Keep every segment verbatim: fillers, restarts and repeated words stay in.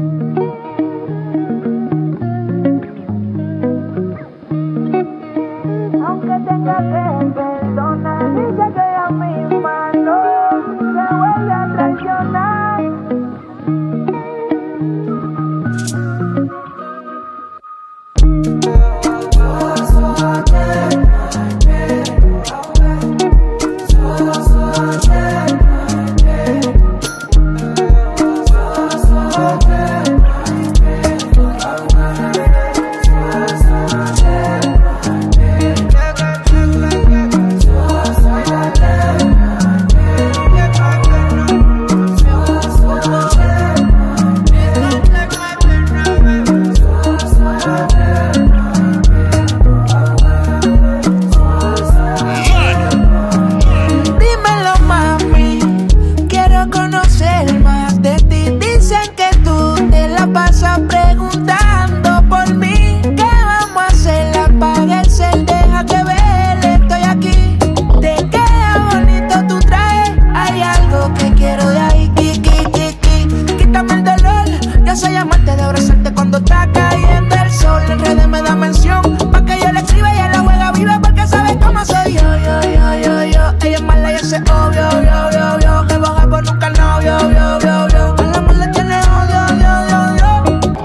Aunque tenga que perdonar, dice que ella misma no se vuelve a traicionar. Preguntando por mí, ¿qué vamos a hacer? Apaga el cel, deja que vele, estoy aquí. Te queda bonito tu traje, hay algo que quiero de ahí, ki, ki, ki, ki. Quítame el dolor, yo soy amante de abrazarte cuando está cayendo el sol. En redes me da mención, pa' que yo le escriba y ella la juega viva porque sabe cómo soy yo, yo, yo, yo, yo. Ella es mala y ese obvio, obvio, obvio, obvio. Que boja por nunca novio, obvio, obvio, obvio. Al amor le tiene odio, odio, odio, odio.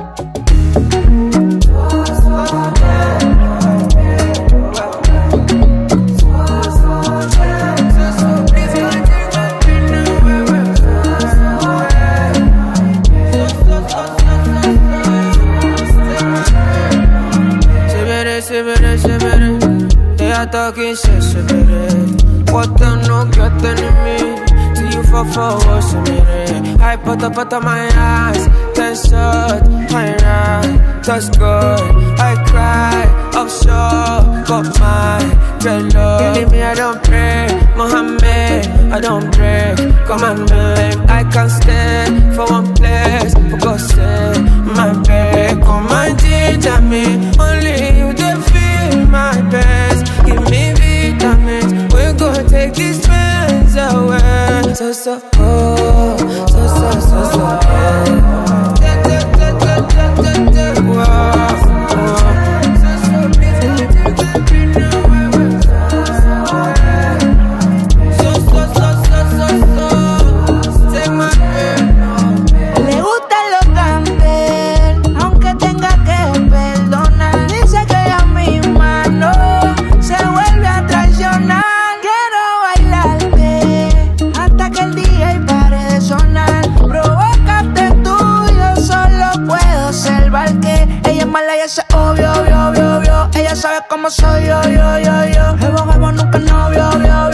Talking shit, shit, baby. What the no get enemy? See you for forward, so me. I put up out of my eyes, ten shot, my right, that's good. I cry, offshore, got my dreadlock. You leave me, I don't pray, Mohammed, I don't break. Commandment, I can't stand for one place, for God's sake, my baby. Come and ginger me, only you can feel my best. Give me vitamins, we're gonna take these pains away. So, so, oh, so, so, so, so, oh. Da, da, da, da, da, da, da, oh, oh. So, so, please, let me take it now. So, so, so, so, so, so, take my hand. Le gusta lo canten, aunque tenga que perdonar. Dice que ella misma no se vuelve a traicionar. Quiero bailarte hasta que el D J pare de sonar. Provócate tú, yo solo puedo salvar que ella es mala y ese obvio, obvio, obvio, obvio. Ella sabe cómo soy yo, yo, yo, yo. Jevo, jevo, nunca novio, obvio, obvio.